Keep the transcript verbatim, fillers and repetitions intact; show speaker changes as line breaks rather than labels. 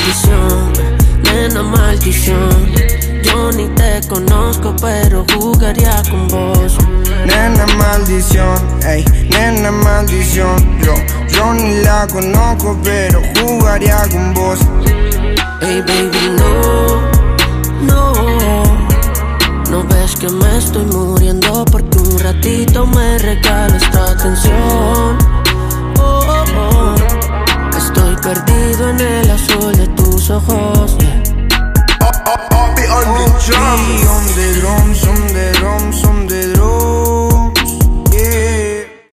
maldición, nena, maldición. Yo ni te conozco, pero jugaría con vos.
Nena, maldición, ey, nena, maldición. Yo, yo ni la conozco, pero jugaría con vos.
Ey, baby, no, no. No ves que me estoy muriendo porque un ratito me regalas tu atención. Oh, oh, oh. Estoy perdido en el azul de tus ojos, yeah.
On the drums, on the drums, on the drums, on the drums.